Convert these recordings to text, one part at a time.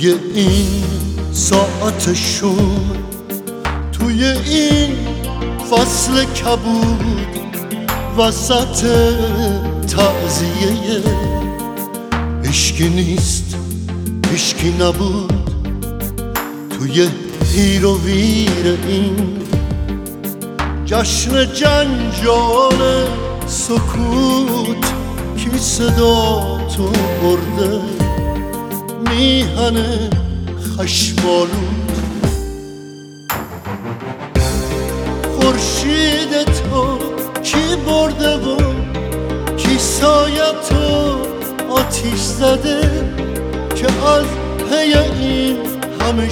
توی این ساعتشون، توی این فصل کبود، وسط تعزیه هیشکی نیست، هیشکی نبود. توی هیر و ویر این جشن جنجال سکوت، کی صدا تو برده میهن خشمالود. خورشید تو کی برده و کی سایه تو آتیش زده، که از پی این همه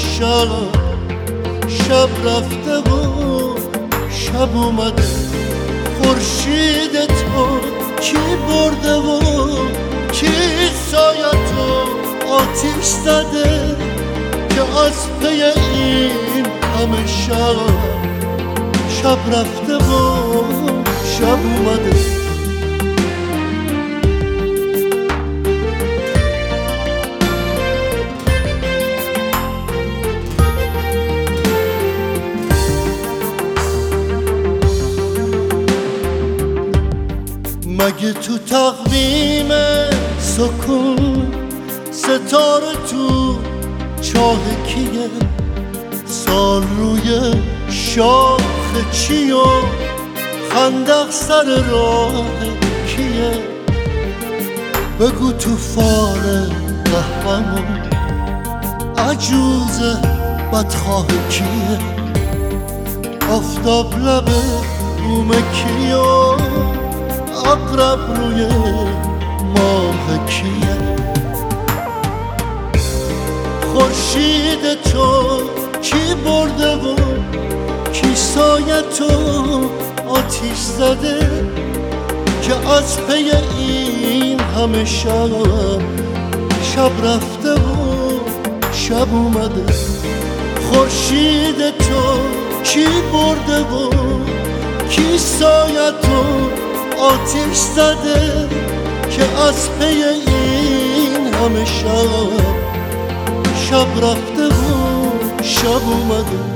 شب رفته و شب اومده. خورشید تو کی برده و کی سایه تو آتیش زده، که از پی این همه شب رفته و شب اومده. مگه تو تقویم سکون ستاره تو چاه کیه؟ سال روی شاخ چی و خندق سر راه کیه؟ بگو تو فال قهوه‌مون عجوز بدخواه کیه؟ آفتاب لب بوم کیه؟ عقرب روی ماه کیه؟ خورشید تو کی برده و کی سایه تو آتیش زده، که از پی این همه شب رفته و شب اومده. خورشید تو کی برده و کی سایه تو آتیش زده، که از پی این همه شب رفته و شب اومده.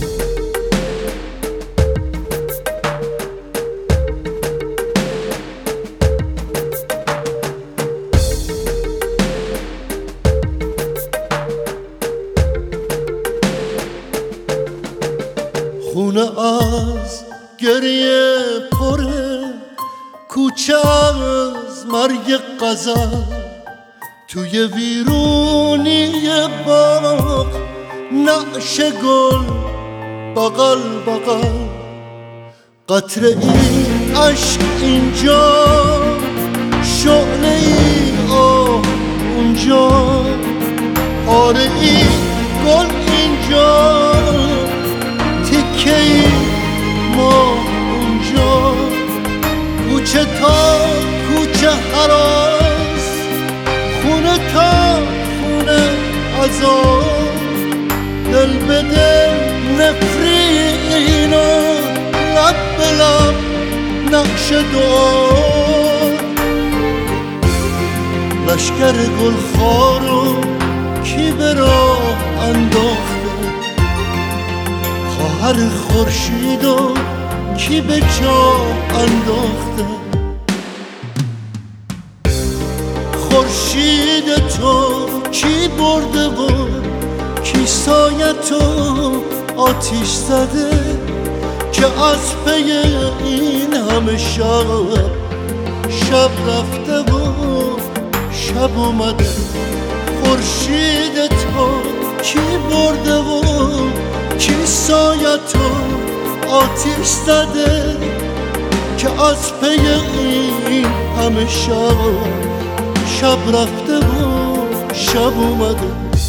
خونه از گریه پره، کوچه از مرگ غزل، توی ویرونی باغ نعش گل بغل بغل. قطره این عشق اینجا، شعله ای آه اونجا، آره این گل اینجا، تکه ای ما اونجا. کوچه تا کوچه هراس، خونه تا خونه عذاب، دل به دل نفرین و لب به لب نقش دعا. لشکر گلخارو کی به راه انداخته، خواهر خورشیدو کی به جا انداخته. خورشید تو کی برده و کی سایه تو آتیش زده، که از پی این همه شب رفته و شب اومده. خورشید تو کی برده و کی سایه تو آتیش زده، که از پی این همه شب رفته و شب اومده.